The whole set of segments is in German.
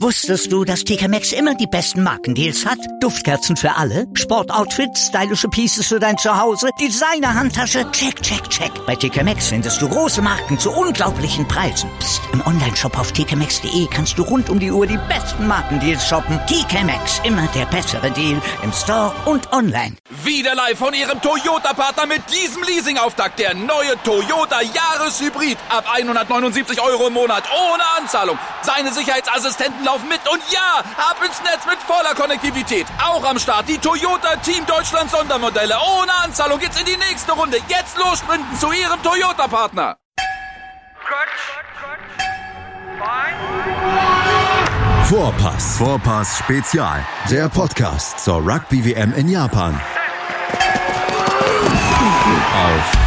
Wusstest du, dass TK Maxx immer die besten Markendeals hat? Duftkerzen für alle, Sportoutfits, stylische Pieces für dein Zuhause, Designer-Handtasche, check, check, check. Bei TK Maxx findest du große Marken zu unglaublichen Preisen. Psst. Im Onlineshop auf tkmaxx.de kannst du rund um die Uhr die besten Markendeals shoppen. TK Maxx, immer der bessere Deal im Store und online. Wieder live von Ihrem Toyota-Partner mit diesem Leasing-Auftakt. Der neue Toyota Jahreshybrid. Ab 179 € im Monat. Ohne Anzahlung. Seine Sicherheitsassistenten laufen mit. Und ja, ab ins Netz mit voller Konnektivität. Auch am Start die Toyota Team Deutschland Sondermodelle. Ohne Anzahlung geht's in die nächste Runde. Jetzt los sprinten zu Ihrem Toyota-Partner. Vorpass Spezial. Der Podcast zur Rugby-WM in Japan. Auf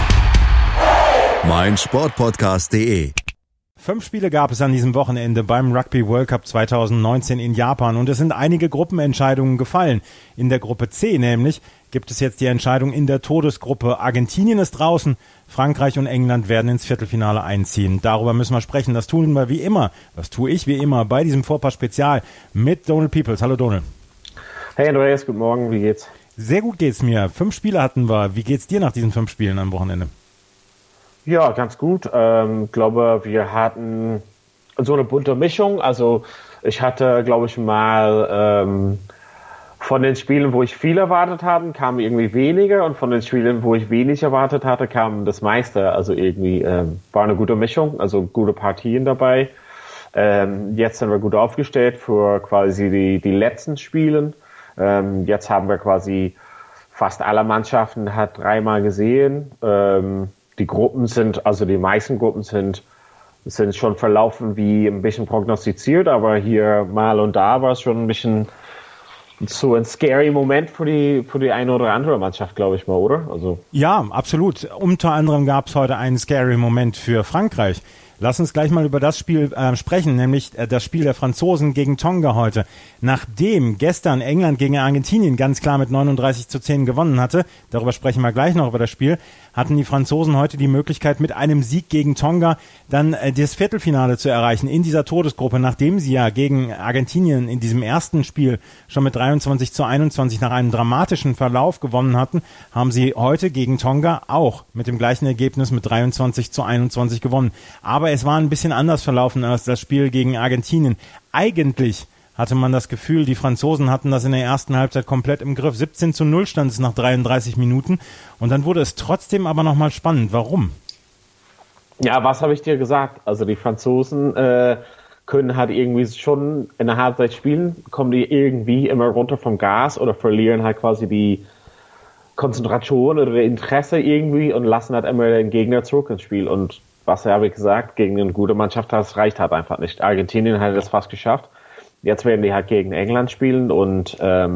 meinsportpodcast.de. 5 Spiele gab es an diesem Wochenende beim Rugby World Cup 2019 in Japan und es sind einige Gruppenentscheidungen gefallen. In der Gruppe C nämlich gibt es jetzt die Entscheidung in der Todesgruppe. Argentinien ist draußen, Frankreich und England werden ins Viertelfinale einziehen. Darüber müssen wir sprechen. Das tun wir wie immer. Das tue ich wie immer bei diesem Vorpass-Spezial mit Donald Peoples. Hallo Donald. Hey Andreas, guten Morgen, wie geht's? Sehr gut geht's mir. 5 Spiele hatten wir. Wie geht's dir nach diesen 5 Spielen am Wochenende? Ja, ganz gut. Glaube, wir hatten so eine bunte Mischung. Also ich hatte, glaube ich, mal von den Spielen, wo ich viel erwartet habe, kamen irgendwie weniger und von den Spielen, wo ich wenig erwartet hatte, kam das meiste. Also irgendwie war eine gute Mischung, also gute Partien dabei. Jetzt sind wir gut aufgestellt für quasi die letzten Spielen. Jetzt haben wir quasi fast alle Mannschaften hat 3-mal gesehen. Die Gruppen sind, also die meisten Gruppen sind schon verlaufen wie ein bisschen prognostiziert, aber hier mal und da war es schon ein bisschen so ein scary Moment für die eine oder andere Mannschaft, glaube ich mal, oder? Also ja, absolut. Unter anderem gab es heute einen scary Moment für Frankreich. Lass uns gleich mal über das Spiel sprechen, nämlich das Spiel der Franzosen gegen Tonga heute. Nachdem gestern England gegen Argentinien ganz klar mit 39-10 gewonnen hatte, darüber sprechen wir gleich noch über das Spiel, hatten die Franzosen heute die Möglichkeit, mit einem Sieg gegen Tonga dann das Viertelfinale zu erreichen in dieser Todesgruppe. Nachdem sie ja gegen Argentinien in diesem ersten Spiel schon mit 23-21 nach einem dramatischen Verlauf gewonnen hatten, haben sie heute gegen Tonga auch mit dem gleichen Ergebnis mit 23-21 gewonnen. Aber es war ein bisschen anders verlaufen als das Spiel gegen Argentinien. Eigentlich hatte man das Gefühl, die Franzosen hatten das in der ersten Halbzeit komplett im Griff. 17-0 stand es nach 33 Minuten und dann wurde es trotzdem aber nochmal spannend. Warum? Ja, was habe ich dir gesagt? Also die Franzosen können halt irgendwie schon in der Halbzeit spielen, kommen die irgendwie immer runter vom Gas oder verlieren halt quasi die Konzentration oder das Interesse irgendwie und lassen halt immer den Gegner zurück ins Spiel. Und was habe ich gesagt, gegen eine gute Mannschaft, das reicht halt einfach nicht. Argentinien hat das fast geschafft. Jetzt werden die halt gegen England spielen und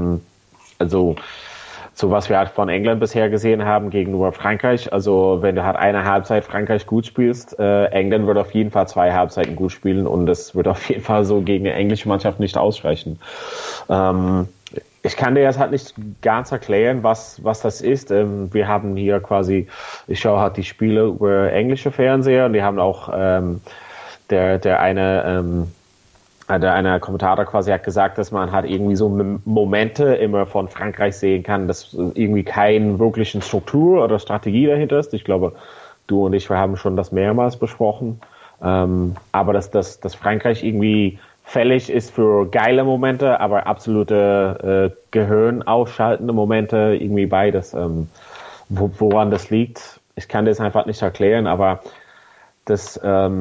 also so was wir halt von England bisher gesehen haben gegenüber Frankreich, also wenn du halt eine Halbzeit Frankreich gut spielst, England wird auf jeden Fall 2 Halbzeiten gut spielen und das wird auf jeden Fall so gegen eine englische Mannschaft nicht ausreichen. Ich kann dir jetzt halt nicht ganz erklären, was das ist. Wir haben hier quasi, ich schaue halt die Spiele über englische Fernseher und die haben auch der eine Kommentator quasi hat gesagt, dass man halt irgendwie so Momente immer von Frankreich sehen kann, dass irgendwie keine wirklichen Struktur oder Strategie dahinter ist. Ich glaube, du und ich, wir haben schon das mehrmals besprochen. Aber dass Frankreich irgendwie fällig ist für geile Momente, aber absolute gehirnausschaltende Momente, irgendwie beides. Woran das liegt, ich kann das einfach nicht erklären, aber das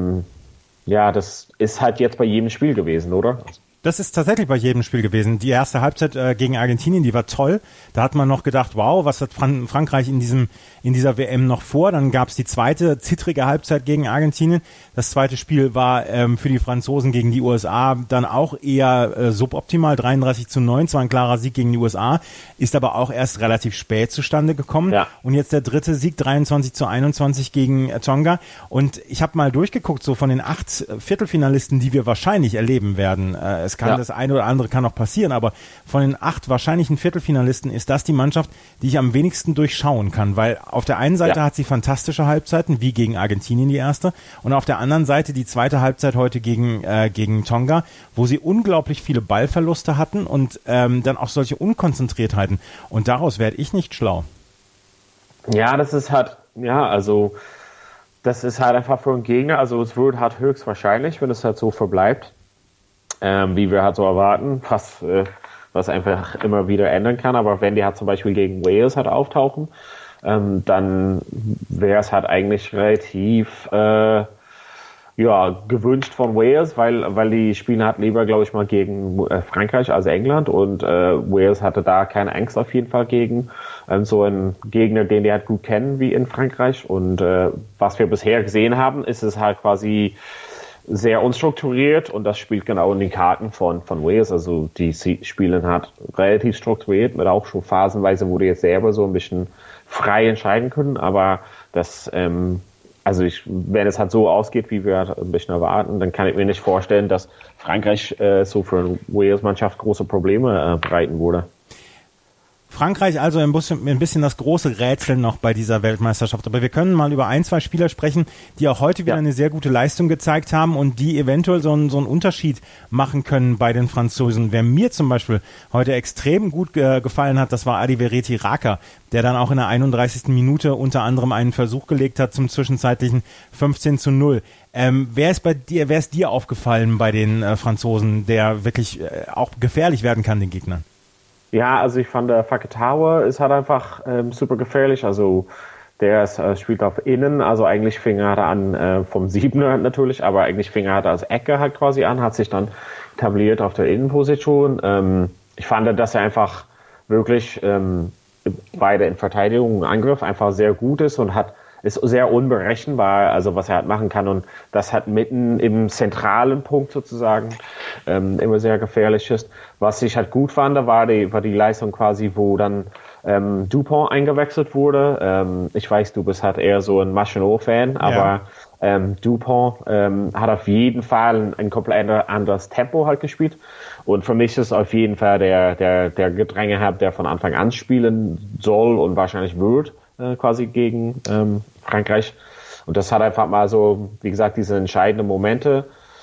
ist halt jetzt bei jedem Spiel gewesen, oder? Das ist tatsächlich bei jedem Spiel gewesen. Die erste Halbzeit gegen Argentinien, die war toll. Da hat man noch gedacht, wow, was hat Frankreich in dieser WM noch vor? Dann gab es die zweite zittrige Halbzeit gegen Argentinien. Das zweite Spiel war für die Franzosen gegen die USA dann auch eher suboptimal. 33-9, zwar ein klarer Sieg gegen die USA, ist aber auch erst relativ spät zustande gekommen. Ja. Und jetzt der dritte Sieg, 23-21 gegen Tonga. Und ich habe mal durchgeguckt, so von den 8 Viertelfinalisten, die wir wahrscheinlich erleben werden. Es es kann das eine oder andere kann noch passieren, aber von den 8 wahrscheinlichen Viertelfinalisten ist das die Mannschaft, die ich am wenigsten durchschauen kann, weil auf der einen Seite hat sie fantastische Halbzeiten, wie gegen Argentinien die erste, und auf der anderen Seite die zweite Halbzeit heute gegen Tonga, wo sie unglaublich viele Ballverluste hatten und dann auch solche Unkonzentriertheiten. Und daraus werde ich nicht schlau. Ja, das ist halt einfach für einen Gegner, also es wird halt höchstwahrscheinlich, wenn es halt so verbleibt, wie wir halt so erwarten, was einfach immer wieder ändern kann, aber wenn die halt zum Beispiel gegen Wales halt auftauchen, dann wäre es halt eigentlich relativ gewünscht von Wales, weil die spielen halt lieber, glaube ich mal, gegen Frankreich als England, und Wales hatte da keine Angst auf jeden Fall gegen so einen Gegner, den die halt gut kennen wie in Frankreich, und was wir bisher gesehen haben, ist es halt quasi sehr unstrukturiert, und das spielt genau in den Karten von Wales, also die spielen halt relativ strukturiert, mit auch schon phasenweise, wo die jetzt selber so ein bisschen frei entscheiden können, aber das wenn es halt so ausgeht, wie wir halt ein bisschen erwarten, dann kann ich mir nicht vorstellen, dass Frankreich so für eine Wales-Mannschaft große Probleme bereiten würde. Frankreich also ein bisschen das große Rätsel noch bei dieser Weltmeisterschaft. Aber wir können mal über 1, 2 Spieler sprechen, die auch heute wieder eine sehr gute Leistung gezeigt haben und die eventuell so einen Unterschied machen können bei den Franzosen. Wer mir zum Beispiel heute extrem gut gefallen hat, das war Adi Vereti Raka, der dann auch in der 31. Minute unter anderem einen Versuch gelegt hat zum zwischenzeitlichen 15:0. Wer ist dir aufgefallen bei den Franzosen, der wirklich auch gefährlich werden kann den Gegnern? Ja, also ich fand, Fakatawa ist halt einfach super gefährlich. Also der spielt auf Innen, also eigentlich fing er an vom 7er natürlich, aber eigentlich fing er als Ecke halt quasi an, hat sich dann etabliert auf der Innenposition. Ich fand, dass er einfach wirklich beide in Verteidigung und Angriff einfach sehr gut ist und ist sehr unberechenbar, also was er halt machen kann, und das hat mitten im zentralen Punkt sozusagen immer sehr gefährlich ist. Was ich halt gut fand, war die Leistung quasi, wo dann Dupont eingewechselt wurde. Ich weiß, du bist halt eher so ein Machenot-Fan, aber Dupont hat auf jeden Fall ein komplett anderes Tempo halt gespielt, und für mich ist auf jeden Fall der Gedränge, der von Anfang an spielen soll und wahrscheinlich wird, quasi gegen Frankreich. Und das hat einfach mal so, wie gesagt, diese entscheidenden Momente.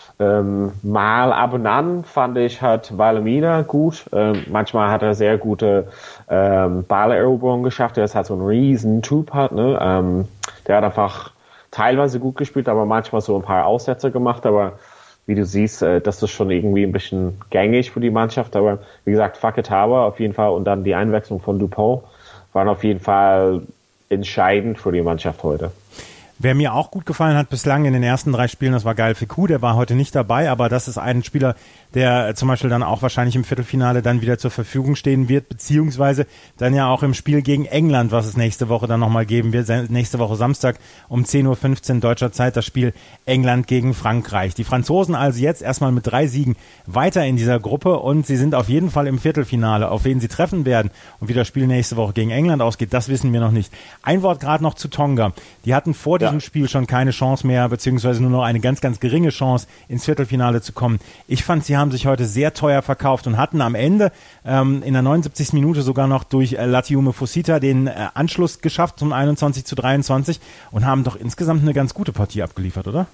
Mal ab und an fand ich halt Valemina gut. Manchmal hat er sehr gute Balleroberungen geschafft. Der ist halt so ein riesen Typ hat, ne? Der hat einfach teilweise gut gespielt, aber manchmal so ein paar Aussätze gemacht. Aber wie du siehst, das ist schon irgendwie ein bisschen gängig für die Mannschaft. Aber wie gesagt, Fakatawa auf jeden Fall und dann die Einwechslung von Dupont waren auf jeden Fall entscheidend für die Mannschaft heute. Wer mir auch gut gefallen hat bislang in den ersten 3 Spielen, das war Gaël Fickou, der war heute nicht dabei, aber das ist ein Spieler, der zum Beispiel dann auch wahrscheinlich im Viertelfinale dann wieder zur Verfügung stehen wird, beziehungsweise dann ja auch im Spiel gegen England, was es nächste Woche dann nochmal geben wird, nächste Woche Samstag um 10:15 Uhr deutscher Zeit, das Spiel England gegen Frankreich. Die Franzosen also jetzt erstmal mit 3 Siegen weiter in dieser Gruppe, und sie sind auf jeden Fall im Viertelfinale. Auf wen sie treffen werden und wie das Spiel nächste Woche gegen England ausgeht, das wissen wir noch nicht. Ein Wort gerade noch zu Tonga. Die hatten vor diesem Spiel schon keine Chance mehr, beziehungsweise nur noch eine ganz, ganz geringe Chance, ins Viertelfinale zu kommen. Ich fand, sie haben sich heute sehr teuer verkauft und hatten am Ende in der 79. Minute sogar noch durch Latiume Fusita den Anschluss geschafft zum 21:23 und haben doch insgesamt eine ganz gute Partie abgeliefert, oder?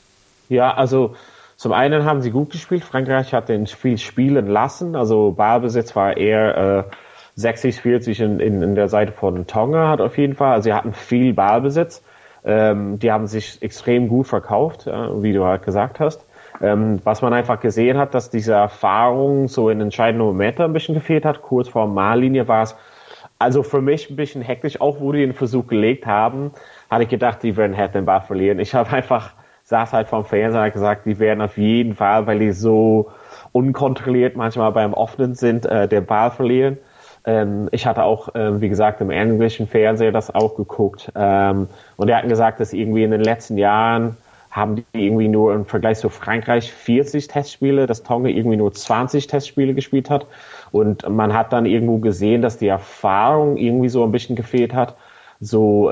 Ja, also zum einen haben sie gut gespielt. Frankreich hat den Spiel spielen lassen. Also Ballbesitz war eher 60-40 in der Seite von Tonga hat auf jeden Fall. Also sie hatten viel Ballbesitz. Die haben sich extrem gut verkauft, wie du halt gesagt hast. Was man einfach gesehen hat, dass diese Erfahrung so in entscheidenden Momenten ein bisschen gefehlt hat. Kurz vor der Mahllinie war es also für mich ein bisschen hektisch. Auch wo die den Versuch gelegt haben, hatte ich gedacht, die werden halt den Ball verlieren. Ich habe einfach, saß halt vom Fernseher und gesagt, die werden auf jeden Fall, weil die so unkontrolliert manchmal beim Offenen sind, den Ball verlieren. Ich hatte auch, wie gesagt, im englischen Fernseher das auch geguckt. Und die hatten gesagt, dass irgendwie in den letzten Jahren haben die irgendwie nur im Vergleich zu Frankreich 40 Testspiele, dass Tonga irgendwie nur 20 Testspiele gespielt hat. Und man hat dann irgendwo gesehen, dass die Erfahrung irgendwie so ein bisschen gefehlt hat. So,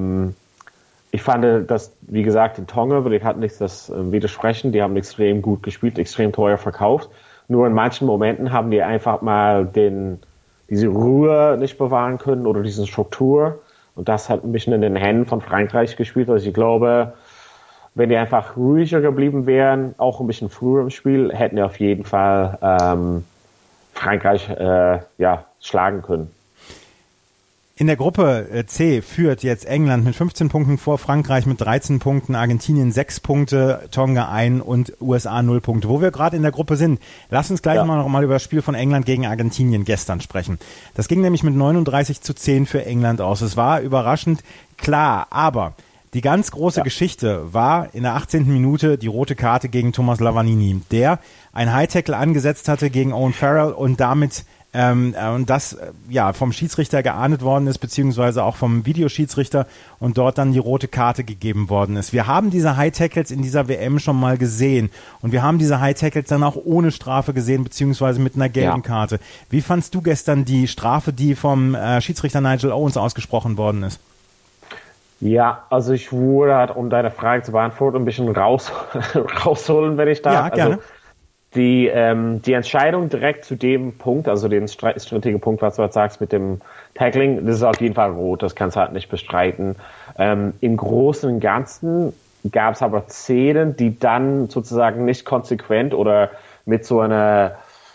ich fand, dass, wie gesagt, in Tonga, will ich halt nichts das widersprechen, die haben extrem gut gespielt, extrem teuer verkauft. Nur in manchen Momenten haben die einfach mal diese Ruhe nicht bewahren können oder diese Struktur. Und das hat ein bisschen in den Händen von Frankreich gespielt. Also ich glaube, wenn die einfach ruhiger geblieben wären, auch ein bisschen früher im Spiel, hätten die auf jeden Fall Frankreich schlagen können. In der Gruppe C führt jetzt England mit 15 Punkten vor, Frankreich mit 13 Punkten, Argentinien 6 Punkte, Tonga 1 und USA 0 Punkte. Wo wir gerade in der Gruppe sind, lass uns gleich noch mal über das Spiel von England gegen Argentinien gestern sprechen. Das ging nämlich mit 39-10 für England aus. Es war überraschend klar, aber die ganz große Geschichte war in der 18. Minute die rote Karte gegen Thomas Lavanini, der ein High-Tackle angesetzt hatte gegen Owen Farrell und damit und das vom Schiedsrichter geahndet worden ist, beziehungsweise auch vom Videoschiedsrichter und dort dann die rote Karte gegeben worden ist. Wir haben diese High-Tackles in dieser WM schon mal gesehen und wir haben diese High-Tackles dann auch ohne Strafe gesehen, beziehungsweise mit einer gelben Karte. Wie fandst du gestern die Strafe, die vom Schiedsrichter Nigel Owens ausgesprochen worden ist? Ja, also ich würde halt, um deine Frage zu beantworten, ein bisschen rausholen, wenn ich darf. Ja, gerne. Also, die Entscheidung direkt zu dem Punkt, also den strittigen Punkt, was du jetzt sagst mit dem Tackling, das ist auf jeden Fall rot, das kannst du halt nicht bestreiten. Im Großen und Ganzen gab es aber Szenen, die dann sozusagen nicht konsequent oder mit so einer,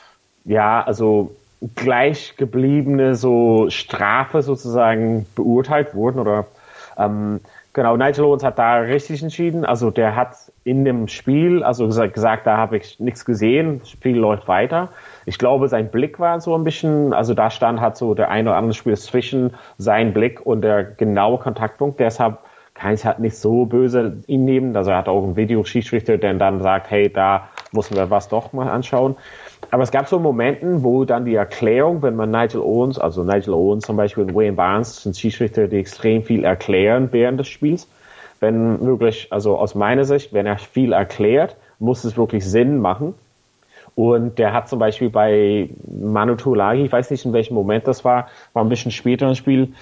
gleich gebliebene so Strafe sozusagen beurteilt wurden oder genau, Nigel Owens hat da richtig entschieden. Also der hat in dem Spiel, gesagt, da habe ich nichts gesehen, das Spiel läuft weiter. Ich glaube, sein Blick war so ein bisschen, also da stand halt so der ein oder andere Spiel zwischen sein Blick und der genaue Kontaktpunkt. Deshalb kann ich halt nicht so böse ihn nehmen. Also er hat auch einen Videoschiedsrichter, der dann sagt, hey, da müssen wir was doch mal anschauen. Aber es gab so Momenten, wo dann die Erklärung, wenn man Nigel Owens zum Beispiel und Wayne Barnes sind Schiedsrichter, die extrem viel erklären während des Spiels. Wenn wirklich, also aus meiner Sicht, wenn er viel erklärt, muss es wirklich Sinn machen. Und der hat zum Beispiel bei Manu Tuilagi, ich weiß nicht in welchem Moment das war ein bisschen später im Spiel,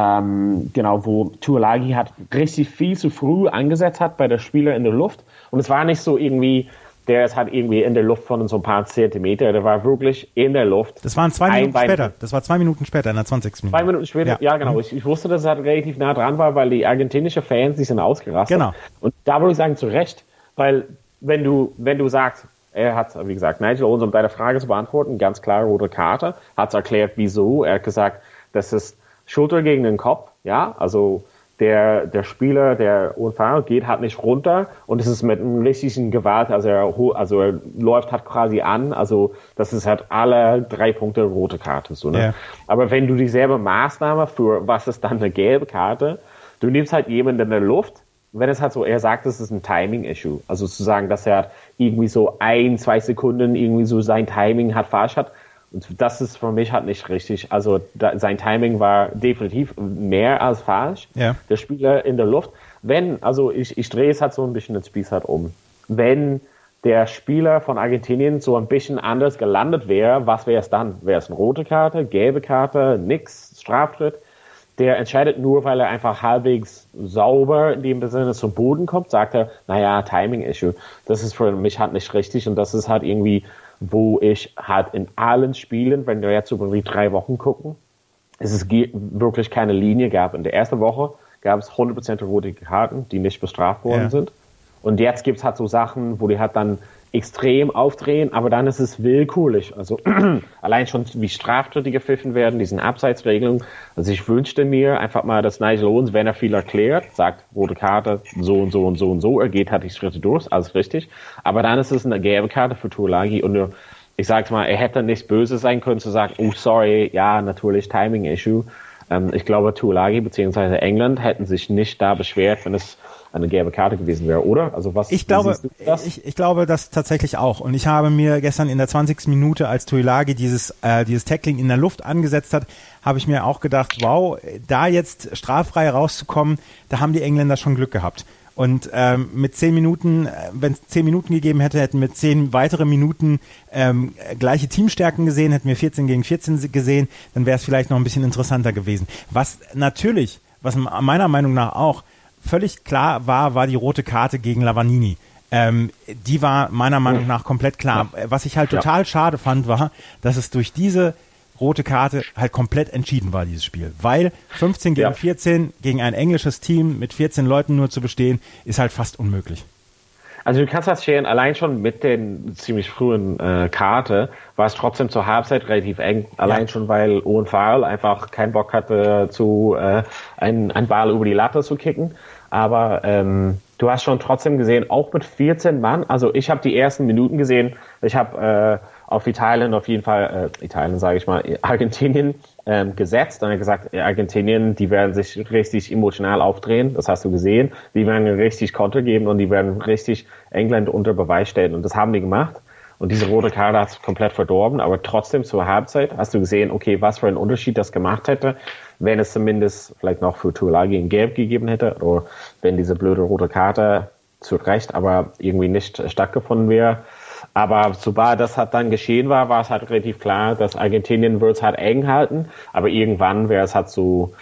wo Tuilagi hat richtig viel zu früh angesetzt hat bei der Spieler in der Luft. Und es war nicht so irgendwie, der ist halt irgendwie in der Luft von so ein paar Zentimeter, der war wirklich in der Luft. Das waren 2 Minuten später. Das war 2 Minuten später, in der 20. Minute. 2 Minuten später, ja genau. Ich wusste, dass es halt relativ nah dran war, weil die argentinischen Fans, die sind ausgerastet. Genau. Und da würde ich sagen, zu Recht, weil wenn du sagst, er hat, wie gesagt, Nigel Owens, um deine Frage zu beantworten, ganz klare rote Karte, hat es erklärt, wieso. Er hat gesagt, das ist Schulter gegen den Kopf, ja, also der Spieler, der Unfall geht halt nicht runter und es ist mit einem richtigen Gewalt, also er läuft halt quasi an, also das ist halt alle 3 Punkte rote Karte, so, ne? Ja. Aber wenn du dieselbe Maßnahme für, was ist dann eine gelbe Karte, du nimmst halt jemanden in der Luft, wenn es halt so, er sagt, es ist ein Timing-Issue, also zu sagen, dass er irgendwie so 1-2 Sekunden irgendwie so sein Timing hat falsch hat, und das ist für mich halt nicht richtig. Also sein Timing war definitiv mehr als falsch. Ja. Der Spieler in der Luft. Ich drehe es halt so ein bisschen den Spieß halt um. Wenn der Spieler von Argentinien so ein bisschen anders gelandet wäre, was wäre es dann? Wäre es eine rote Karte, gelbe Karte, nix, Straftritt? Der entscheidet nur, weil er einfach halbwegs sauber in dem Sinne zum Boden kommt, sagt er, Timing-Issue. Das ist für mich halt nicht richtig und das ist halt irgendwie, wo ich halt in allen Spielen, wenn wir jetzt über die 3 Wochen gucken, es wirklich keine Linie gab. In der ersten Woche gab es 100% rote Karten, die nicht bestraft worden sind. Und jetzt gibt's halt so Sachen, wo die halt dann extrem aufdrehen, aber dann ist es willkürlich. Also allein schon, wie Straftritte gepfiffen werden, diesen Abseitsregelungen. Also ich wünschte mir einfach mal, dass Nigel Owens, wenn er viel erklärt, sagt, rote Karte, so und so und so und so, er geht halt die Schritte durch, alles richtig. Aber dann ist es eine gelbe Karte für Tuilagi und ich sag's mal, er hätte nicht böse sein können zu sagen, oh sorry, ja, natürlich Timing-Issue. Ich glaube, Tuilagi bzw. England hätten sich nicht da beschwert, wenn es eine gelbe Karte gewesen wäre, oder? Also ich glaube das tatsächlich auch. Und ich habe mir gestern in der 20. Minute, als Tuilagi dieses Tackling in der Luft angesetzt hat, habe ich mir auch gedacht, wow, da jetzt straffrei rauszukommen, da haben die Engländer schon Glück gehabt. Und mit 10 Minuten, wenn es 10 Minuten gegeben hätte, hätten wir 10 weitere Minuten gleiche Teamstärken gesehen, hätten wir 14 gegen 14 gesehen, dann wäre es vielleicht noch ein bisschen interessanter gewesen. Was meiner Meinung nach auch völlig klar war die rote Karte gegen Lavanini. die war meiner Meinung nach komplett klar. Was ich halt total schade fand, war, dass es durch diese rote Karte halt komplett entschieden war, dieses Spiel. Weil 15 gegen 14 gegen ein englisches Team mit 14 Leuten nur zu bestehen, ist halt fast unmöglich. Also du kannst das scheren, allein schon mit den ziemlich frühen Karte war es trotzdem zur Halbzeit relativ eng. Allein schon, weil Owen Farrell einfach keinen Bock hatte, einen Ball über die Latte zu kicken. Aber du hast schon trotzdem gesehen, auch mit 14 Mann, also ich habe die ersten Minuten gesehen, ich habe auf Italien auf jeden Fall, Argentinien gesetzt und gesagt, Argentinien, die werden sich richtig emotional aufdrehen, das hast du gesehen, die werden richtig Konter geben und die werden richtig England unter Beweis stellen und das haben die gemacht und diese rote Karte hat es komplett verdorben, aber trotzdem zur Halbzeit hast du gesehen, okay, was für einen Unterschied das gemacht hätte, wenn es zumindest vielleicht noch für Tuilagi ein Gelb gegeben hätte oder wenn diese blöde rote Karte zu Recht aber irgendwie nicht stattgefunden wäre. Aber sobald das halt dann geschehen war, war es halt relativ klar, dass Argentinien wird es halt eng halten, aber irgendwann wäre es halt so,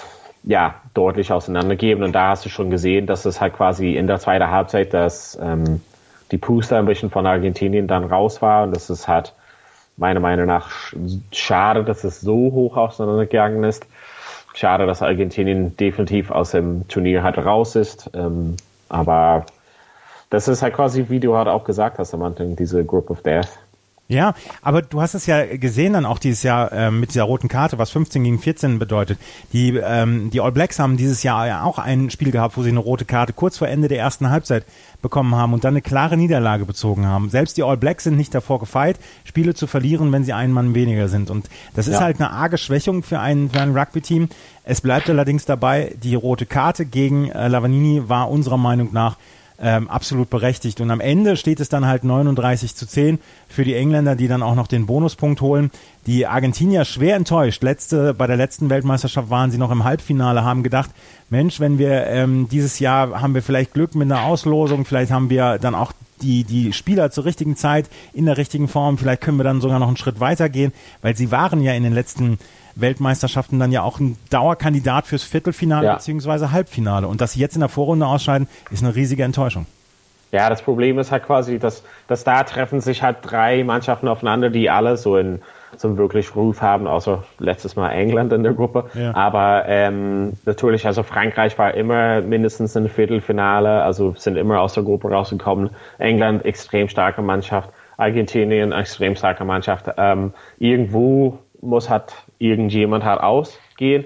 deutlich auseinandergeben und da hast du schon gesehen, dass es halt quasi in der zweiten Halbzeit, dass die Puste ein bisschen von Argentinien dann raus war und das ist halt meiner Meinung nach schade, dass es so hoch auseinandergegangen ist. Schade, dass Argentinien definitiv aus dem Turnier halt raus ist, aber das ist halt quasi, wie du halt auch gesagt hast am Anfang, diese Group of Death. Ja, aber du hast es ja gesehen dann auch dieses Jahr mit dieser roten Karte, was 15 gegen 14 bedeutet. Die All Blacks haben dieses Jahr ja auch ein Spiel gehabt, wo sie eine rote Karte kurz vor Ende der ersten Halbzeit bekommen haben und dann eine klare Niederlage bezogen haben. Selbst die All Blacks sind nicht davor gefeit, Spiele zu verlieren, wenn sie einen Mann weniger sind. Und das ist halt eine arge Schwächung für ein Rugby-Team. Es bleibt allerdings dabei, die rote Karte gegen Lavanini war unserer Meinung nach absolut berechtigt. Und am Ende steht es dann halt 39-10 für die Engländer, die dann auch noch den Bonuspunkt holen. Die Argentinier schwer enttäuscht. Bei der letzten Weltmeisterschaft waren sie noch im Halbfinale, haben gedacht, Mensch, wenn wir dieses Jahr haben wir vielleicht Glück mit einer Auslosung, vielleicht haben wir dann auch die Spieler zur richtigen Zeit in der richtigen Form, vielleicht können wir dann sogar noch einen Schritt weitergehen, weil sie waren ja in den letzten Weltmeisterschaften dann ja auch ein Dauerkandidat fürs Viertelfinale bzw. Halbfinale. Und dass sie jetzt in der Vorrunde ausscheiden, ist eine riesige Enttäuschung. Ja, das Problem ist halt quasi, dass da treffen sich halt 3 Mannschaften aufeinander, die alle so einen wirklich Ruf haben, außer letztes Mal England in der Gruppe. Ja. Aber natürlich, also Frankreich war immer mindestens im Viertelfinale, also sind immer aus der Gruppe rausgekommen. England, extrem starke Mannschaft. Argentinien, extrem starke Mannschaft. Irgendwo muss halt irgendjemand halt ausgehen.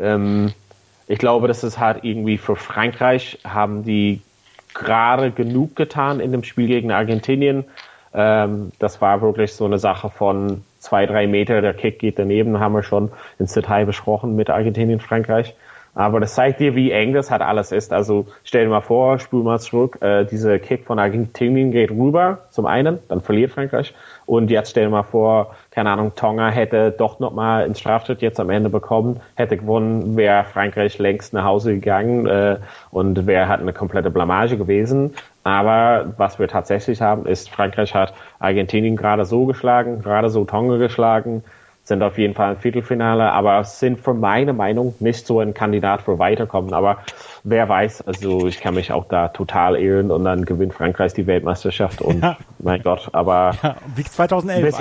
Ich glaube, das ist halt irgendwie für Frankreich, haben die gerade genug getan in dem Spiel gegen Argentinien. Das war wirklich so eine Sache von 2-3 Meter, der Kick geht daneben, haben wir schon ins Detail besprochen mit Argentinien, Frankreich. Aber das zeigt dir, wie eng das halt alles ist. Also stell dir mal vor, spul mal zurück, dieser Kick von Argentinien geht rüber, zum einen, dann verliert Frankreich. Und jetzt stell dir mal vor, keine Ahnung, Tonga hätte doch nochmal einen Strafschritt jetzt am Ende bekommen, hätte gewonnen, wäre Frankreich längst nach Hause gegangen und wäre halt eine komplette Blamage gewesen. Aber was wir tatsächlich haben, ist, Frankreich hat Argentinien gerade so geschlagen, gerade so Tonga geschlagen, sind auf jeden Fall im Viertelfinale, aber sind für meine Meinung nicht so ein Kandidat für Weiterkommen. Aber wer weiß, also ich kann mich auch da total irren und dann gewinnt Frankreich die Weltmeisterschaft und mein Gott, aber wie 2011.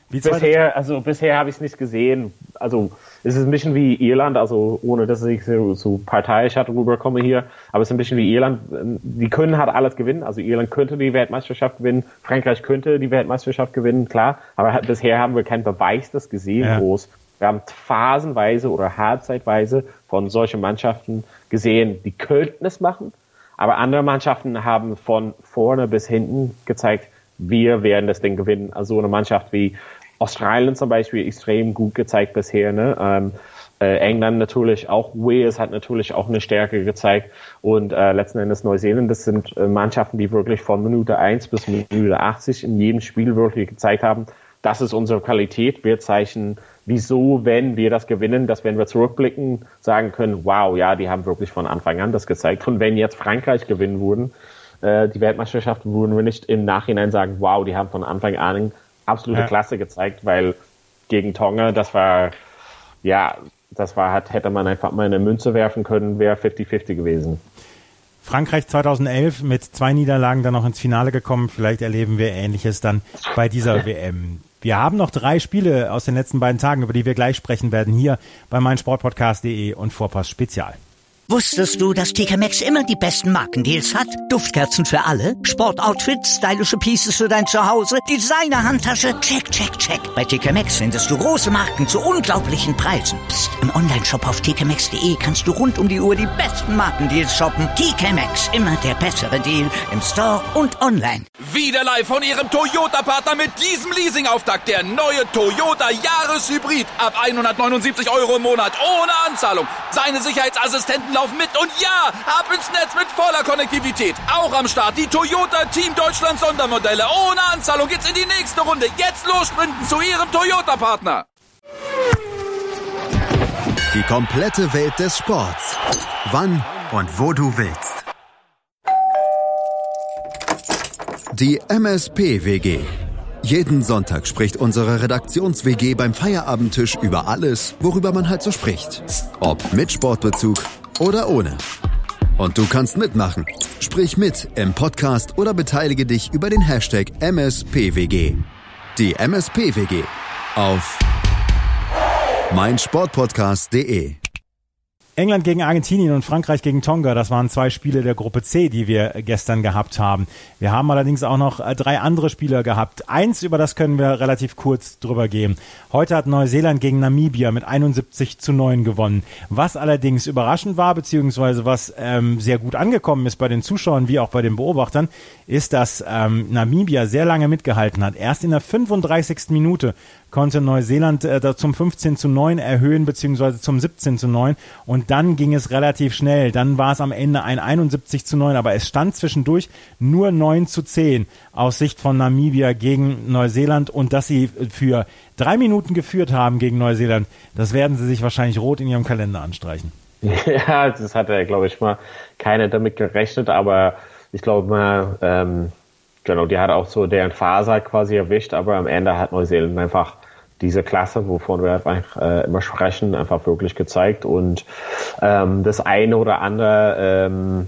Bisher habe ich es nicht gesehen. Also es ist ein bisschen wie Irland, also ohne dass ich so parteiisch rüberkomme hier, aber es ist ein bisschen wie Irland. Die können halt alles gewinnen. Also Irland könnte die Weltmeisterschaft gewinnen, Frankreich könnte die Weltmeisterschaft gewinnen, klar. Aber bisher haben wir keinen Beweis das gesehen, groß. Wir haben phasenweise oder halbzeitweise von solchen Mannschaften gesehen, die könnten es machen. Aber andere Mannschaften haben von vorne bis hinten gezeigt, wir werden das Ding gewinnen. Also eine Mannschaft wie Australien zum Beispiel extrem gut gezeigt bisher, ne? England natürlich auch, Wales hat natürlich auch eine Stärke gezeigt und letzten Endes Neuseeland, das sind Mannschaften, die wirklich von Minute 1 bis Minute 80 in jedem Spiel wirklich gezeigt haben, das ist unsere Qualität, wir zeichnen, wieso, wenn wir das gewinnen, dass wenn wir zurückblicken, sagen können, wow, ja, die haben wirklich von Anfang an das gezeigt und wenn jetzt Frankreich gewinnen würden, die Weltmeisterschaft, würden wir nicht im Nachhinein sagen, wow, die haben von Anfang an absolute Klasse gezeigt, weil gegen Tonga, hätte man einfach mal eine Münze werfen können, wäre 50-50 gewesen. Frankreich 2011 mit 2 Niederlagen dann noch ins Finale gekommen. Vielleicht erleben wir Ähnliches dann bei dieser WM. Wir haben noch 3 Spiele aus den letzten beiden Tagen, über die wir gleich sprechen werden, hier bei meinsportpodcast.de und Vorpass Spezial. Wusstest du, dass TK Maxx immer die besten Markendeals hat? Duftkerzen für alle, Sportoutfits, stylische Pieces für dein Zuhause, Designer-Handtasche, check, check, check. Bei TK Maxx findest du große Marken zu unglaublichen Preisen. Psst. Im Onlineshop auf tkmaxx.de kannst du rund um die Uhr die besten Markendeals shoppen. TK Maxx, immer der bessere Deal im Store und online. Wieder live von Ihrem Toyota-Partner mit diesem Leasing-Auftakt. Der neue Toyota Jahreshybrid. Ab 179 Euro im Monat ohne Anzahlung. Seine Sicherheitsassistenten laufen mit und ja, ab ins Netz mit voller Konnektivität. Auch am Start die Toyota Team Deutschland Sondermodelle. Ohne Anzahlung geht's in die nächste Runde. Jetzt los sprinten zu Ihrem Toyota-Partner. Die komplette Welt des Sports. Wann und wo du willst. Die MSP-WG. Jeden Sonntag spricht unsere Redaktions-WG beim Feierabendtisch über alles, worüber man halt so spricht. Ob mit Sportbezug oder ohne. Und du kannst mitmachen. Sprich mit im Podcast oder beteilige dich über den Hashtag MSPWG. Die MSP-WG auf meinsportpodcast.de. England gegen Argentinien und Frankreich gegen Tonga, das waren 2 Spiele der Gruppe C, die wir gestern gehabt haben. Wir haben allerdings auch noch 3 andere Spieler gehabt. Eins, über das können wir relativ kurz drüber gehen. Heute hat Neuseeland gegen Namibia mit 71-9 gewonnen. Was allerdings überraschend war, beziehungsweise was sehr gut angekommen ist bei den Zuschauern wie auch bei den Beobachtern, ist, dass Namibia sehr lange mitgehalten hat. Erst in der 35. Minute konnte Neuseeland zum 15-9 erhöhen, beziehungsweise zum 17-9 und dann ging es relativ schnell. Dann war es am Ende ein 71-9, aber es stand zwischendurch nur 9-10 aus Sicht von Namibia gegen Neuseeland und dass sie für 3 Minuten geführt haben gegen Neuseeland, das werden sie sich wahrscheinlich rot in ihrem Kalender anstreichen. Ja, das hatte, glaube ich, mal keiner damit gerechnet, aber ich glaube mal, genau, die hat auch so deren Phase quasi erwischt, aber am Ende hat Neuseeland einfach diese Klasse, wovon wir einfach immer sprechen, einfach wirklich gezeigt und das eine oder andere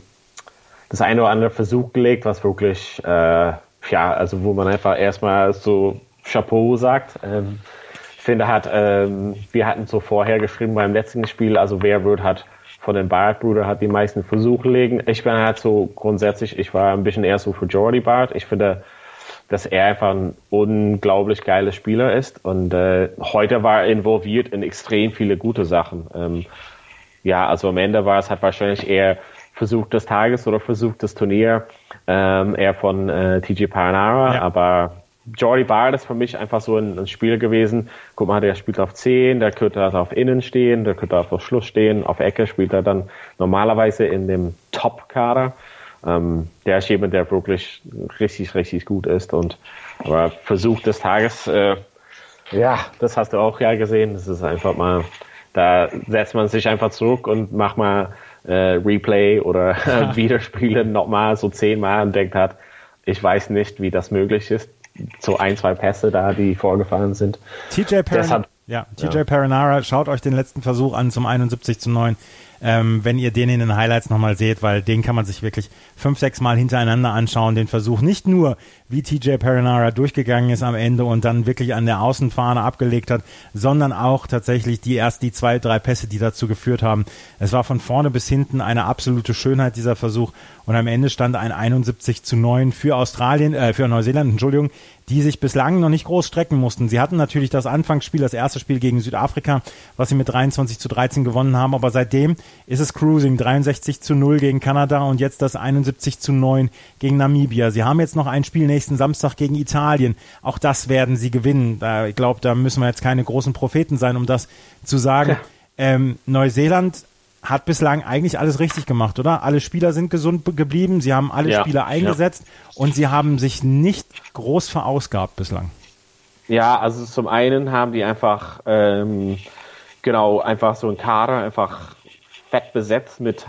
Versuch gelegt, was wirklich also wo man einfach erstmal so Chapeau sagt. Ich finde, wir hatten so vorher geschrieben beim letzten Spiel, also wer hat von den Bart-Brüdern hat die meisten Versuche gelegt. Ich bin halt so grundsätzlich, ich war ein bisschen eher so für Jordi Bart. Ich finde, dass er einfach ein unglaublich geiler Spieler ist und heute war er involviert in extrem viele gute Sachen. Also am Ende war es halt wahrscheinlich eher Versuch des Tages oder Versuch des Turniers, eher von TJ Perenara, ja. Aber Jordi Bart ist für mich einfach so ein Spieler gewesen. Guck mal, der spielt auf 10, der könnte also auf Innen stehen, der könnte auf Schluss stehen, auf Ecke spielt er dann normalerweise in dem Top-Kader. Der ist jemand, der wirklich richtig, richtig gut ist aber Versuch des Tages, das hast du auch ja gesehen, das ist einfach mal, da setzt man sich einfach zurück und macht mal Replay oder Wiederspielen nochmal so 10-mal und denkt hat, ich weiß nicht, wie das möglich ist. So 1-2 Pässe da, die vorgefallen sind. TJ Perenara, schaut euch den letzten Versuch an zum 71-9, wenn ihr den in den Highlights nochmal seht, weil den kann man sich wirklich 5-6 Mal hintereinander anschauen, den Versuch. Nicht nur, wie TJ Perenara durchgegangen ist am Ende und dann wirklich an der Außenfahne abgelegt hat, sondern auch tatsächlich die 2-3 Pässe, die dazu geführt haben. Es war von vorne bis hinten eine absolute Schönheit, dieser Versuch. Und am Ende stand ein 71-9 für Neuseeland, die sich bislang noch nicht groß strecken mussten. Sie hatten natürlich das Anfangsspiel, das erste Spiel gegen Südafrika, was sie mit 23-13 gewonnen haben, aber seitdem ist es Cruising, 63-0 gegen Kanada und jetzt das 71-9 gegen Namibia. Sie haben jetzt noch ein Spiel nächsten Samstag gegen Italien. Auch das werden sie gewinnen. Ich glaube, da müssen wir jetzt keine großen Propheten sein, um das zu sagen. Neuseeland hat bislang eigentlich alles richtig gemacht, oder? Alle Spieler sind gesund geblieben, sie haben alle Spieler eingesetzt und sie haben sich nicht groß verausgabt bislang. Ja, also zum einen haben die einfach einfach so ein Kader einfach fett besetzt mit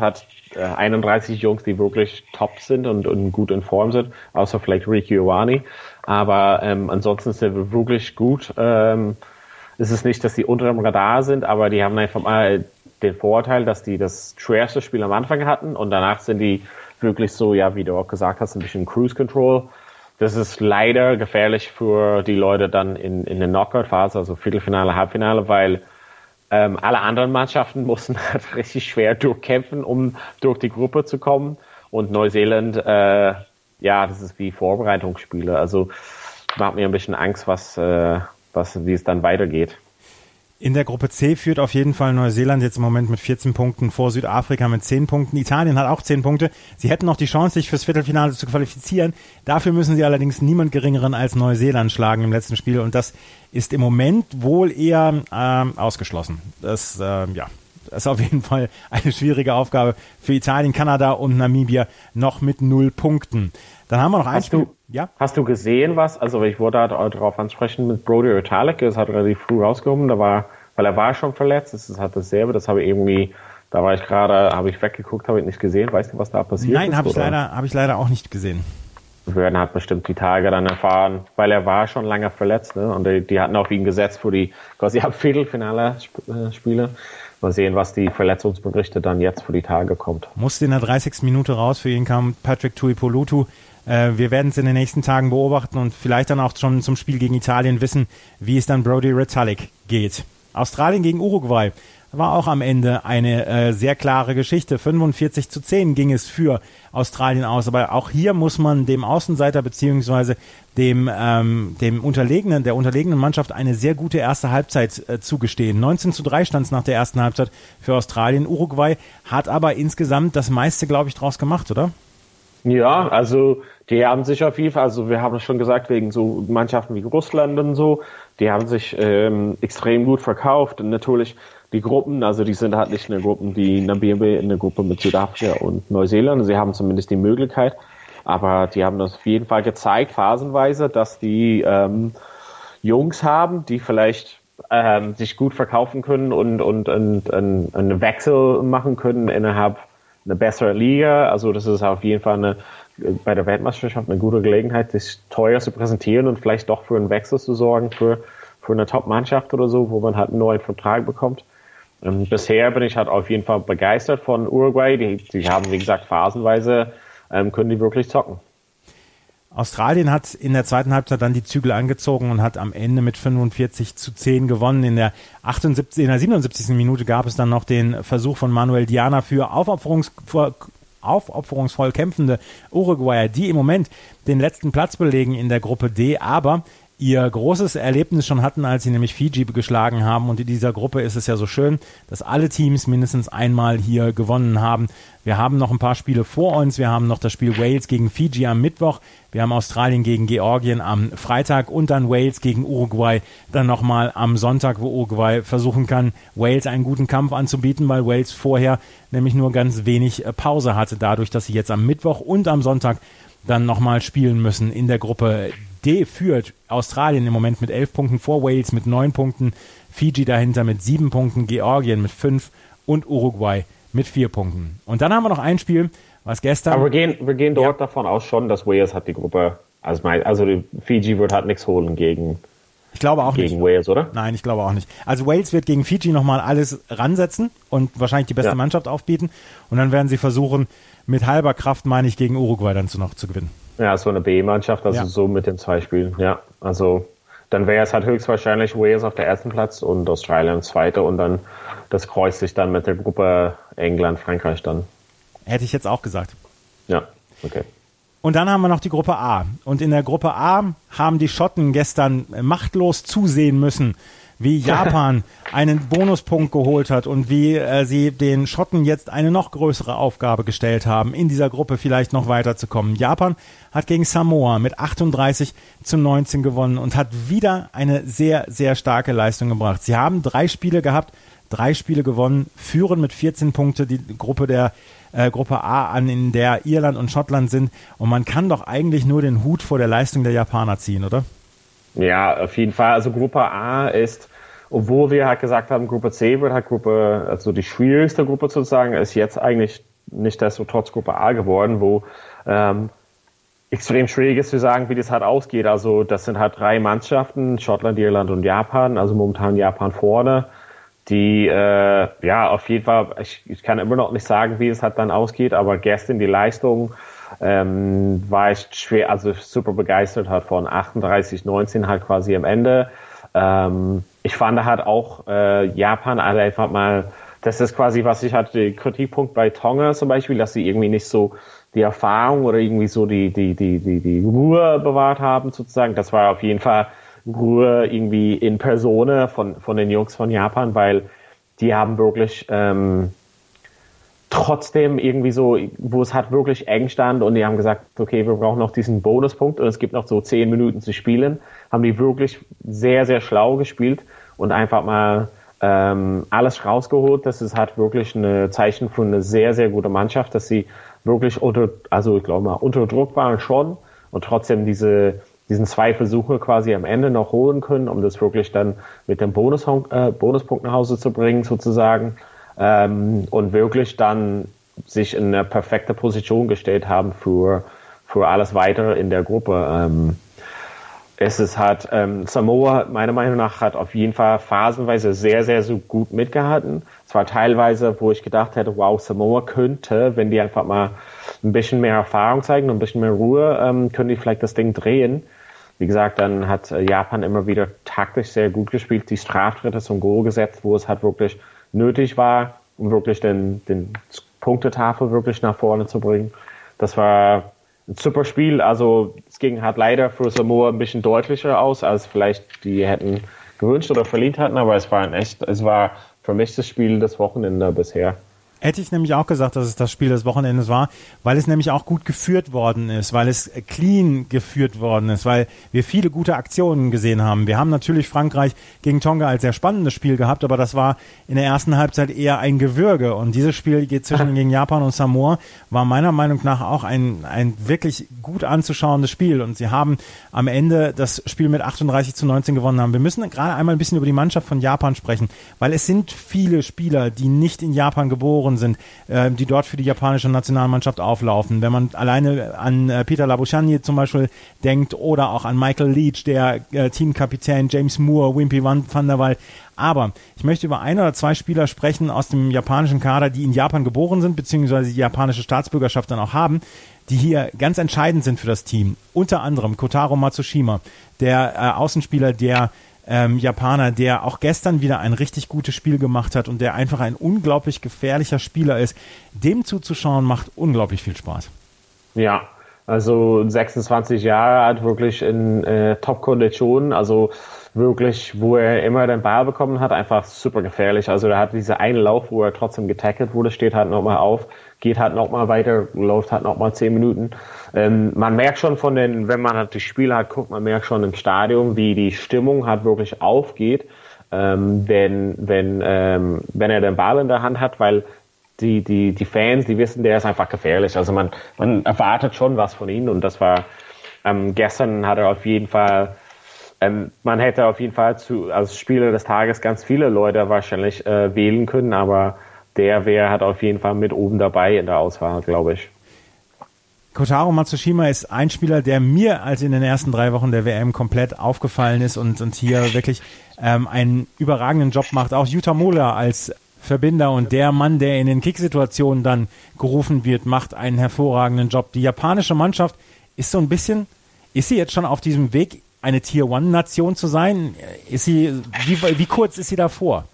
31 Jungs, die wirklich top sind und gut in Form sind, außer vielleicht Ricky Ioane. Aber ansonsten sind wir wirklich gut. Es ist nicht, dass die unter dem Radar sind, aber die haben einfach mal den Vorteil, dass die das schwerste Spiel am Anfang hatten und danach sind die wirklich so, ja, wie du auch gesagt hast, ein bisschen Cruise Control. Das ist leider gefährlich für die Leute dann in der Knockout-Phase, also Viertelfinale, Halbfinale, weil alle anderen Mannschaften mussten halt richtig schwer durchkämpfen, um durch die Gruppe zu kommen. Und Neuseeland, das ist wie Vorbereitungsspiele. Also macht mir ein bisschen Angst, wie es dann weitergeht. In der Gruppe C führt auf jeden Fall Neuseeland jetzt im Moment mit 14 Punkten vor Südafrika mit 10 Punkten. Italien hat auch 10 Punkte. Sie hätten noch die Chance, sich fürs Viertelfinale zu qualifizieren. Dafür müssen sie allerdings niemand Geringeren als Neuseeland schlagen im letzten Spiel. Und das ist im Moment wohl eher ausgeschlossen. Das ist auf jeden Fall eine schwierige Aufgabe für Italien, Kanada und Namibia noch mit 0 Punkten. Dann haben wir noch ein Spiel. Hast du gesehen, also ich wollte darauf ansprechen mit Brodie Retallick, das hat relativ früh rausgekommen, weil er war schon verletzt, das hat dasselbe, habe ich weggeguckt, habe ich nicht gesehen, weißt du, was da passiert ist? Nein, habe ich leider auch nicht gesehen. Wir werden halt bestimmt die Tage dann erfahren, weil er war schon lange verletzt, ne? Und die hatten auf ihn gesetzt für die quasi Viertelfinale-Spiele. Mal sehen, was die Verletzungsberichte dann jetzt für die Tage kommt. Musste in der 30. Minute raus, für ihn kam Patrick Tuipulotu. Wir werden es in den nächsten Tagen beobachten und vielleicht dann auch schon zum Spiel gegen Italien wissen, wie es dann Brodie Retallick geht. Australien gegen Uruguay war auch am Ende eine sehr klare Geschichte. 45-10 ging es für Australien aus. Aber auch hier muss man dem Außenseiter beziehungsweise der unterlegenen Mannschaft eine sehr gute erste Halbzeit zugestehen. 19-3 stand es nach der ersten Halbzeit für Australien. Uruguay hat aber insgesamt das meiste, glaube ich, draus gemacht, oder? Ja, also die haben sich auf jeden Fall, also wir haben es schon gesagt, wegen so Mannschaften wie Russland und so, die haben sich extrem gut verkauft. Und natürlich die Gruppen, also die sind halt nicht in der Gruppe, die Namibia in der Gruppe mit Südafrika und Neuseeland. Sie haben zumindest die Möglichkeit, aber die haben das auf jeden Fall gezeigt, phasenweise, dass die Jungs haben, die vielleicht sich gut verkaufen können und einen Wechsel machen können innerhalb eine bessere Liga. Also das ist auf jeden Fall bei der Weltmeisterschaft eine gute Gelegenheit, sich teuer zu präsentieren und vielleicht doch für einen Wechsel zu sorgen für eine Top-Mannschaft oder so, wo man halt einen neuen Vertrag bekommt. Bisher bin ich halt auf jeden Fall begeistert von Uruguay. Die haben, wie gesagt, phasenweise können die wirklich zocken. Australien hat in der zweiten Halbzeit dann die Zügel angezogen und hat am Ende mit 45-10 gewonnen. In der 77. Minute gab es dann noch den Versuch von Manuel Diana für aufopferungsvoll kämpfende Uruguayer, die im Moment den letzten Platz belegen in der Gruppe D, aber ihr großes Erlebnis schon hatten, als sie nämlich Fiji geschlagen haben. Und in dieser Gruppe ist es ja so schön, dass alle Teams mindestens einmal hier gewonnen haben. Wir haben noch ein paar Spiele vor uns. Wir haben noch das Spiel Wales gegen Fiji am Mittwoch. Wir haben Australien gegen Georgien am Freitag und dann Wales gegen Uruguay dann nochmal am Sonntag, wo Uruguay versuchen kann, Wales einen guten Kampf anzubieten, weil Wales vorher nämlich nur ganz wenig Pause hatte, dadurch, dass sie jetzt am Mittwoch und am Sonntag dann nochmal spielen müssen. In der Gruppe D führt Australien im Moment mit 11 Punkten vor Wales mit 9 Punkten, Fiji dahinter mit 7 Punkten, Georgien mit 5 und Uruguay mit 4 Punkten. Und dann haben wir noch ein Spiel, was gestern... Aber wir gehen dort davon aus schon, dass Wales hat die Gruppe, also die Fiji wird halt nichts holen gegen Wales, oder? Nein, ich glaube auch nicht. Also Wales wird gegen Fiji nochmal alles ransetzen und wahrscheinlich die beste Mannschaft aufbieten und dann werden sie versuchen, mit halber Kraft, meine ich, gegen Uruguay dann noch zu gewinnen. Ja, so eine B-Mannschaft, also so mit den 2 Spielen, ja. Also dann wäre es halt höchstwahrscheinlich Wales auf der ersten Platz und Australien zweite und dann das kreuzt sich dann mit der Gruppe England, Frankreich dann. Hätte ich jetzt auch gesagt. Ja, okay. Und dann haben wir noch die Gruppe A. Und in der Gruppe A haben die Schotten gestern machtlos zusehen müssen, wie Japan einen Bonuspunkt geholt hat und wie sie den Schotten jetzt eine noch größere Aufgabe gestellt haben, in dieser Gruppe vielleicht noch weiterzukommen. Japan hat gegen Samoa mit 38-19 gewonnen und hat wieder eine sehr, sehr starke Leistung gebracht. Sie haben 3 Spiele gehabt, 3 Spiele gewonnen, führen mit 14 Punkte die Gruppe Gruppe A an, in der Irland und Schottland sind. Und man kann doch eigentlich nur den Hut vor der Leistung der Japaner ziehen, oder? Ja, auf jeden Fall. Also Gruppe A ist, obwohl wir halt gesagt haben, Gruppe C wird halt also die schwierigste Gruppe sozusagen, ist jetzt eigentlich nichtsdestotrotz Gruppe A geworden, wo extrem schwierig ist zu sagen, wie das halt ausgeht. Also das sind halt 3 Mannschaften, Schottland, Irland und Japan, also momentan Japan vorne. die, auf jeden Fall, ich kann immer noch nicht sagen, wie es halt dann ausgeht, aber gestern die Leistung, war ich schwer, also super begeistert halt von 38-19 halt quasi am Ende. Ich fand halt auch, Japan halt einfach mal, das ist quasi, was ich hatte, der Kritikpunkt bei Tonga zum Beispiel, dass sie irgendwie nicht so die Erfahrung oder irgendwie so die Ruhe bewahrt haben sozusagen. Das war auf jeden Fall Ruhe irgendwie in Persona von den Jungs von Japan, weil die haben wirklich trotzdem irgendwie so, wo es halt wirklich eng stand und die haben gesagt, okay, wir brauchen noch diesen Bonuspunkt und es gibt noch so 10 Minuten zu spielen, haben die wirklich sehr, sehr schlau gespielt und einfach mal alles rausgeholt. Das ist halt wirklich ein Zeichen für eine sehr, sehr gute Mannschaft, dass sie wirklich unter Druck waren schon und trotzdem diesen 2 Versuche quasi am Ende noch holen können, um das wirklich dann mit dem Bonuspunkt nach Hause zu bringen sozusagen, und wirklich dann sich in eine perfekte Position gestellt haben für alles weitere in der Gruppe. Es ist halt, Samoa, meiner Meinung nach, hat auf jeden Fall phasenweise sehr, sehr so gut mitgehalten. Es war teilweise, wo ich gedacht hätte, wow, Samoa könnte, wenn die einfach mal ein bisschen mehr Erfahrung zeigen und ein bisschen mehr Ruhe, können die vielleicht das Ding drehen. Wie gesagt, dann hat Japan immer wieder taktisch sehr gut gespielt, die Straftritte zum Goal gesetzt, wo es halt wirklich nötig war, um wirklich den Punktetafel wirklich nach vorne zu bringen. Das war ein super Spiel. Also es ging halt leider für Samoa ein bisschen deutlicher aus, als vielleicht die hätten gewünscht oder verdient hatten, aber es war für mich das Spiel des Wochenendes bisher. Hätte ich nämlich auch gesagt, dass es das Spiel des Wochenendes war, weil es nämlich auch gut geführt worden ist, weil es clean geführt worden ist, weil wir viele gute Aktionen gesehen haben. Wir haben natürlich Frankreich gegen Tonga als sehr spannendes Spiel gehabt, aber das war in der ersten Halbzeit eher ein Gewürge. Und dieses Spiel gegen Japan und Samoa war meiner Meinung nach auch ein wirklich gut anzuschauendes Spiel. Und sie haben am Ende das Spiel mit 38-19 gewonnen haben. Wir müssen gerade einmal ein bisschen über die Mannschaft von Japan sprechen, weil es sind viele Spieler, die nicht in Japan geboren sind, die dort für die japanische Nationalmannschaft auflaufen. Wenn man alleine an Peter Labuschagne zum Beispiel denkt oder auch an Michael Leach, der Teamkapitän, James Moore, Wimpy van der Waal. Aber ich möchte über 1 oder 2 Spieler sprechen aus dem japanischen Kader, die in Japan geboren sind, beziehungsweise die japanische Staatsbürgerschaft dann auch haben, die hier ganz entscheidend sind für das Team. Unter anderem Kotaro Matsushima, der Außenspieler, der Japaner, der auch gestern wieder ein richtig gutes Spiel gemacht hat und der einfach ein unglaublich gefährlicher Spieler ist. Dem zuzuschauen macht unglaublich viel Spaß. Ja, also 26 Jahre alt, wirklich in Top-Konditionen, also wirklich, wo er immer den Ball bekommen hat, einfach super gefährlich. Also er hat diese eine Lauf, wo er trotzdem getackelt wurde, steht halt nochmal auf, geht halt nochmal weiter, läuft halt nochmal 10 Minuten. Man merkt schon wenn man halt die Spiele halt guckt, man merkt schon im Stadion, wie die Stimmung halt wirklich aufgeht, wenn er den Ball in der Hand hat, weil die Fans, die wissen, der ist einfach gefährlich. Also man erwartet schon was von ihm und das war, gestern hat er auf jeden Fall, man hätte auf jeden Fall als Spieler des Tages ganz viele Leute wahrscheinlich wählen können, aber der wäre halt auf jeden Fall mit oben dabei in der Auswahl, glaube ich. Kotaro Matsushima ist ein Spieler, der mir als in den ersten 3 Wochen der WM komplett aufgefallen ist und hier wirklich einen überragenden Job macht. Auch Yuta Mola als Verbinder und der Mann, der in den Kicksituationen dann gerufen wird, macht einen hervorragenden Job. Die japanische Mannschaft ist so ein bisschen, ist sie jetzt schon auf diesem Weg, eine Tier-1-Nation zu sein? Wie kurz ist sie davor?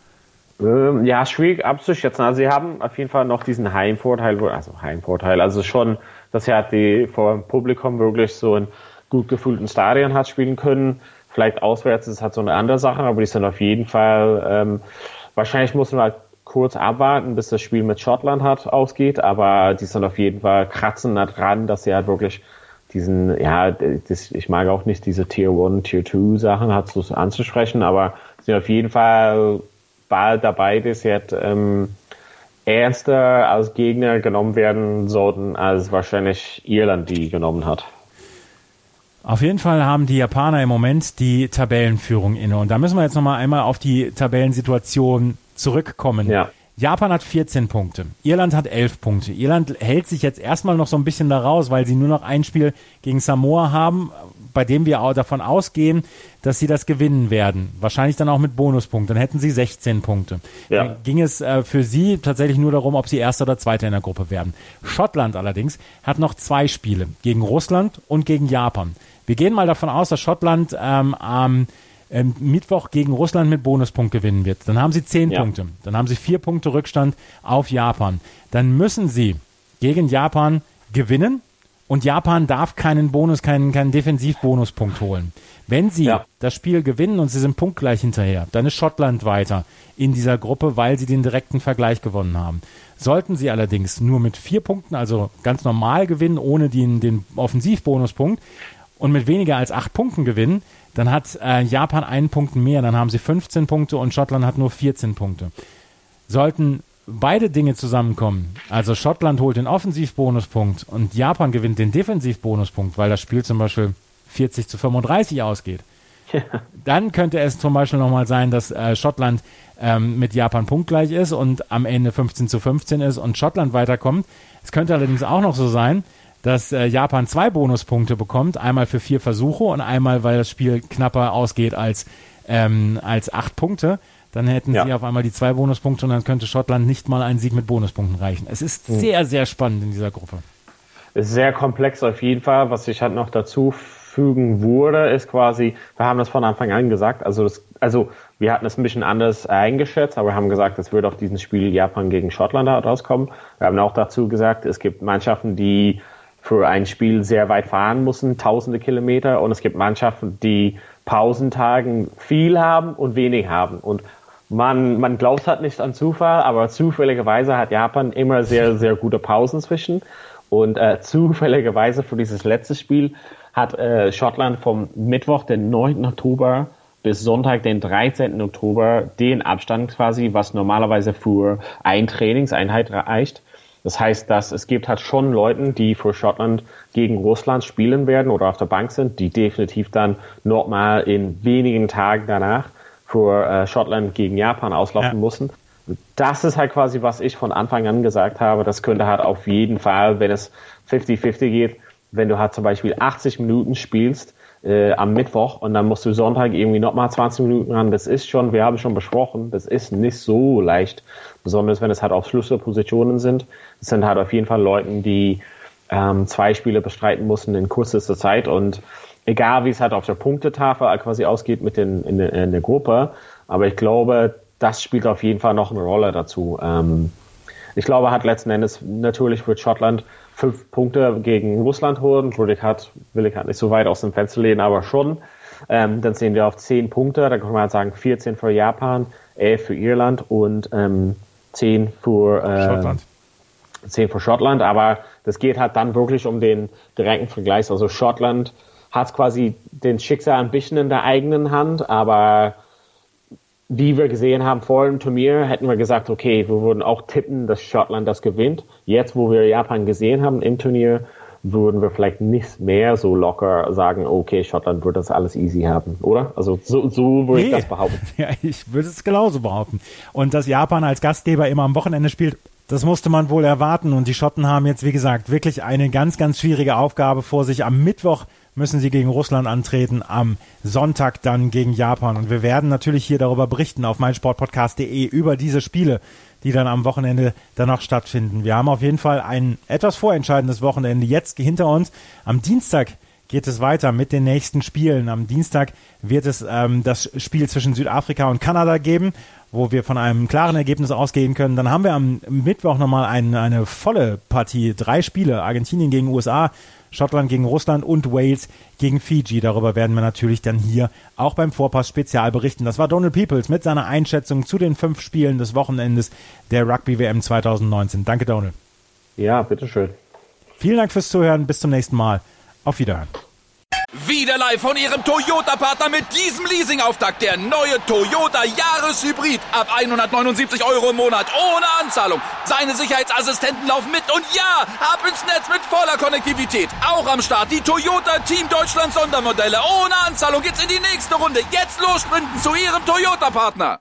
Ja, schwierig abzuschätzen. Also sie haben auf jeden Fall noch diesen Heimvorteil, also schon, dass er vor dem Publikum wirklich so in gut gefühlten Stadien hat spielen können. Vielleicht auswärts ist halt so eine andere Sache, aber die sind auf jeden Fall, wahrscheinlich muss man halt kurz abwarten, bis das Spiel mit Schottland ausgeht, aber die sind auf jeden Fall kratzen da dran, dass sie halt wirklich ich mag auch nicht diese Tier 1, Tier 2 Sachen so anzusprechen, aber sind auf jeden Fall bald dabei, dass jetzt ernster als Gegner genommen werden sollten, als wahrscheinlich Irland die genommen hat. Auf jeden Fall haben die Japaner im Moment die Tabellenführung inne. Und da müssen wir jetzt nochmal einmal auf die Tabellensituation zurückkommen. Ja. Japan hat 14 Punkte, Irland hat 11 Punkte. Irland hält sich jetzt erstmal noch so ein bisschen da raus, weil sie nur noch ein Spiel gegen Samoa haben, bei dem wir auch davon ausgehen, dass sie das gewinnen werden. Wahrscheinlich dann auch mit Bonuspunkten. Dann hätten sie 16 Punkte. Ja. Dann ging es für sie tatsächlich nur darum, ob sie Erster oder Zweiter in der Gruppe werden. Schottland allerdings hat noch 2 Spiele, gegen Russland und gegen Japan. Wir gehen mal davon aus, dass Schottland am Mittwoch gegen Russland mit Bonuspunkt gewinnen wird. Dann haben sie 10 Punkte. Dann haben sie 4 Punkte Rückstand auf Japan. Dann müssen sie gegen Japan gewinnen und Japan darf keinen Defensivbonuspunkt holen. Wenn sie das Spiel gewinnen und sie sind punktgleich hinterher, dann ist Schottland weiter in dieser Gruppe, weil sie den direkten Vergleich gewonnen haben. Sollten sie allerdings nur mit 4 Punkten, also ganz normal gewinnen, ohne den Offensivbonuspunkt und mit weniger als 8 Punkten gewinnen, dann hat Japan 1 Punkt mehr, dann haben sie 15 Punkte und Schottland hat nur 14 Punkte. Sollten beide Dinge zusammenkommen, also Schottland holt den Offensivbonuspunkt und Japan gewinnt den Defensivbonuspunkt, weil das Spiel zum Beispiel 40-35 ausgeht, dann könnte es zum Beispiel nochmal sein, dass Schottland mit Japan punktgleich ist und am Ende 15-15 ist und Schottland weiterkommt. Es könnte allerdings auch noch so sein, dass Japan 2 Bonuspunkte bekommt, einmal für 4 Versuche und einmal, weil das Spiel knapper ausgeht als 8 Punkte. Dann hätten sie auf einmal die 2 Bonuspunkte und dann könnte Schottland nicht mal einen Sieg mit Bonuspunkten reichen. Es ist sehr, sehr spannend in dieser Gruppe. Es ist sehr komplex auf jeden Fall. Was ich halt noch dazu fügen würde, ist quasi, wir haben das von Anfang an gesagt, also wir hatten es ein bisschen anders eingeschätzt, aber wir haben gesagt, es wird auf diesem Spiel Japan gegen Schottland rauskommen. Wir haben auch dazu gesagt, es gibt Mannschaften, die für ein Spiel sehr weit fahren müssen, tausende Kilometer, und es gibt Mannschaften, die Pausentagen viel haben und wenig haben. Und man glaubt halt nicht an Zufall, aber zufälligerweise hat Japan immer sehr, sehr gute Pausen zwischen. Und zufälligerweise für dieses letzte Spiel hat Schottland vom Mittwoch, den 9. Oktober bis Sonntag, den 13. Oktober, den Abstand quasi, was normalerweise für eine Trainingseinheit reicht. Das heißt, dass es gibt halt schon Leute, die für Schottland gegen Russland spielen werden oder auf der Bank sind, die definitiv dann nochmal in wenigen Tagen danach für Schottland gegen Japan auslaufen müssen. Das ist halt quasi, was ich von Anfang an gesagt habe. Das könnte halt auf jeden Fall, wenn es 50-50 geht, wenn du halt zum Beispiel 80 Minuten spielst am Mittwoch und dann musst du Sonntag irgendwie nochmal 20 Minuten ran. Das ist schon, wir haben schon besprochen, das ist nicht so leicht, besonders wenn es halt auf Schlüsselpositionen sind. Es sind halt auf jeden Fall Leute, die 2 Spiele bestreiten mussten in kürzester Zeit, und egal wie es halt auf der Punktetafel quasi ausgeht mit in der Gruppe, aber ich glaube, das spielt auf jeden Fall noch eine Rolle dazu. Ich glaube, hat letzten Endes natürlich wird Schottland 5 Punkte gegen Russland holen. Will ich halt nicht so weit aus dem Fenster lehnen, aber schon. Dann sehen wir auf 10 Punkte. Da kann man halt sagen 14 für Japan, 11 für Irland und 10 für Schottland. 10 für Schottland. Aber das geht halt dann wirklich um den direkten Vergleich. Also Schottland hat quasi den Schicksal ein bisschen in der eigenen Hand, aber wie wir gesehen haben vor dem Turnier, hätten wir gesagt, okay, wir würden auch tippen, dass Schottland das gewinnt. Jetzt, wo wir Japan gesehen haben im Turnier, würden wir vielleicht nicht mehr so locker sagen, okay, Schottland wird das alles easy haben, oder? Also so würde ich das behaupten. Ja, ich würde es genauso behaupten. Und dass Japan als Gastgeber immer am Wochenende spielt, das musste man wohl erwarten. Und die Schotten haben jetzt, wie gesagt, wirklich eine ganz, ganz schwierige Aufgabe vor sich. Am Mittwoch müssen sie gegen Russland antreten, am Sonntag dann gegen Japan. Und wir werden natürlich hier darüber berichten auf meinsportpodcast.de über diese Spiele, die dann am Wochenende dann noch stattfinden. Wir haben auf jeden Fall ein etwas vorentscheidendes Wochenende jetzt hinter uns. Am Dienstag geht es weiter mit den nächsten Spielen. Am Dienstag wird es das Spiel zwischen Südafrika und Kanada geben, wo wir von einem klaren Ergebnis ausgehen können. Dann haben wir am Mittwoch nochmal eine volle Partie, 3 Spiele, Argentinien gegen USA, Schottland gegen Russland und Wales gegen Fiji. Darüber werden wir natürlich dann hier auch beim Vorpass Spezial berichten. Das war Donald Peoples mit seiner Einschätzung zu den 5 Spielen des Wochenendes der Rugby-WM 2019. Danke, Donald. Ja, bitteschön. Vielen Dank fürs Zuhören. Bis zum nächsten Mal. Auf Wiederhören. Wieder live von Ihrem Toyota-Partner mit diesem Leasing-Auftakt. Der neue Toyota Jahreshybrid. Ab 179 € im Monat. Ohne Anzahlung. Seine Sicherheitsassistenten laufen mit. Und ja, ab ins Netz mit voller Konnektivität. Auch am Start die Toyota Team Deutschland Sondermodelle. Ohne Anzahlung geht's in die nächste Runde. Jetzt los sprinten zu Ihrem Toyota-Partner.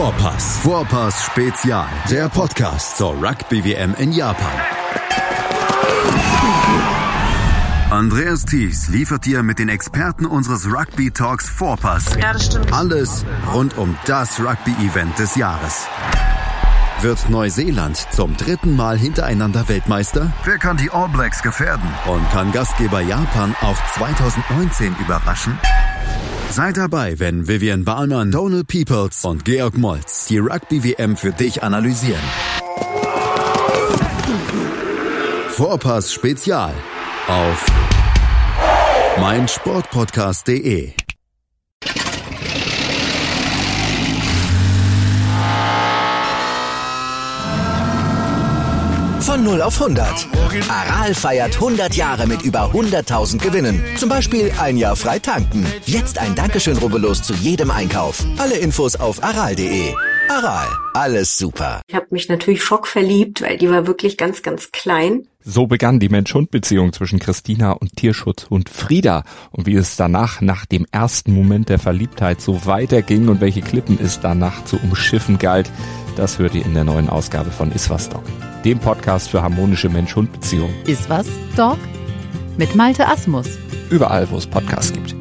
Vorpass Spezial. Der Podcast zur Rugby-WM in Japan. Andreas Thies liefert dir mit den Experten unseres Rugby Talks Vorpass. Ja, das stimmt. Alles rund um das Rugby-Event des Jahres. Wird Neuseeland zum 3. Mal hintereinander Weltmeister? Wer kann die All Blacks gefährden? Und kann Gastgeber Japan auch 2019 überraschen? Sei dabei, wenn Vivian Bahlmann, Donald Peoples und Georg Moltz die Rugby-WM für dich analysieren. Vorpass Spezial auf meinsportpodcast.de. Von 0 auf 100. Aral feiert 100 Jahre mit über 100.000 Gewinnen. Zum Beispiel ein Jahr frei tanken. Jetzt ein Dankeschön, rubbellos zu jedem Einkauf. Alle Infos auf aral.de. Aral, alles super. Ich habe mich natürlich schockverliebt, weil die war wirklich ganz, ganz klein. So begann die Mensch-Hund-Beziehung zwischen Christina und Tierschutzhund Frieda. Und wie es danach, nach dem ersten Moment der Verliebtheit, so weiterging und welche Klippen es danach zu umschiffen galt, das hört ihr in der neuen Ausgabe von Iswas Dog, dem Podcast für harmonische Mensch-Hund-Beziehungen. Iswas Dog? Mit Malte Asmus. Überall, wo es Podcasts gibt.